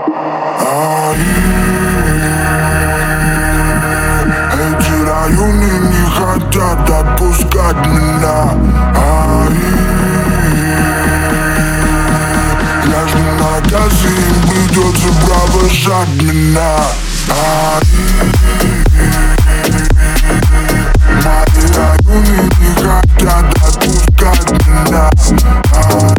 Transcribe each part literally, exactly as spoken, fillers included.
Эти районы не хотят отпускать меня. Ай, я жму на газ, и им придется провожать меня. Ай, мои районы не хотят отпускать меня. Ай,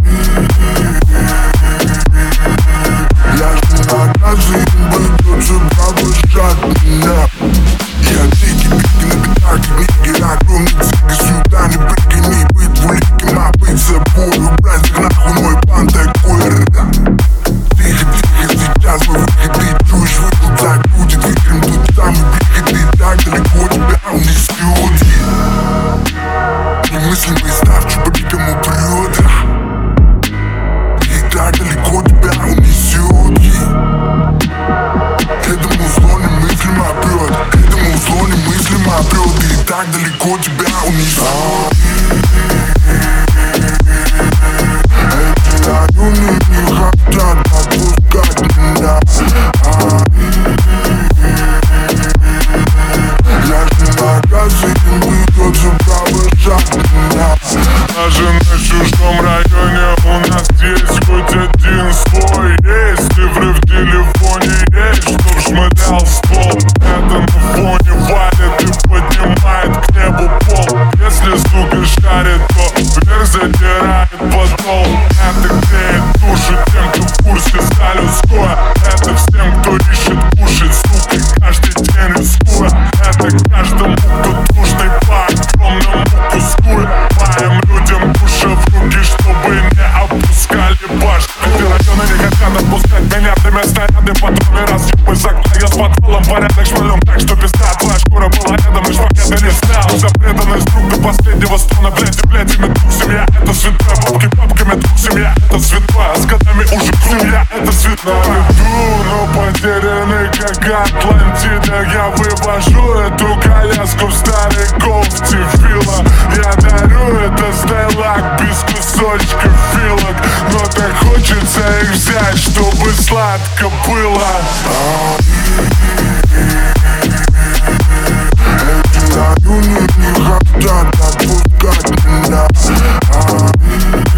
я жму на газ, и им придется провожать меня. Я дикий, битый на битах, книги, огромный цикл, сюда не прыгни, быть великим, а быть собой. Убрать нахуй мой план такой. Тихо, тихо, сейчас мой выход, ты чуешь, выход забудет. Викрем тут самый приход, ты так далеко тебя унесет. Немыслимый став, чубариком упрет. И так далеко тебя унесет. Этому зло немыслимо прет. Этому зло немыслимо прет. И так далеко тебя унесет. Эти районы не хотят отпускать меня. Я жму на газ, и им придется провожать меня. Даже на чужом районе у нас есть хоть один свой. Есть цифры в телефоне, есть, чтоб шмылял ствол. Это на фоне валит и поднимает к небу пол. Если сука шарит, то вверх задирает подол. Это греет души тем, кто в курсе за людское. Это всем, кто ищет кушать, сука, каждый день рискуя. Это каждому, кто душный по огромному куску. Моим людям душа в руки, чтобы не опускали башню. Эти районы не хотят отпускать меня. Время снаряды, патроны, разъебы за окна. Я с подвалом порядок шмалем, так что пизда. Твоя шкура была рядом, и швак это не снял. За преданность друг до последнего стона. Блядь, и блядь, ими друг, семья это святое. Бабки бабками друг, семья это святое. А с годами уже семья это святое. Иду, но потерянный как Атлантида. Я вывожу эту коляску в старый кофте фила. Я дарю это стайлак без кусочков вилок. Но так хочется их взять, чтобы сладко было. Эти районы не хотят отпускать меня.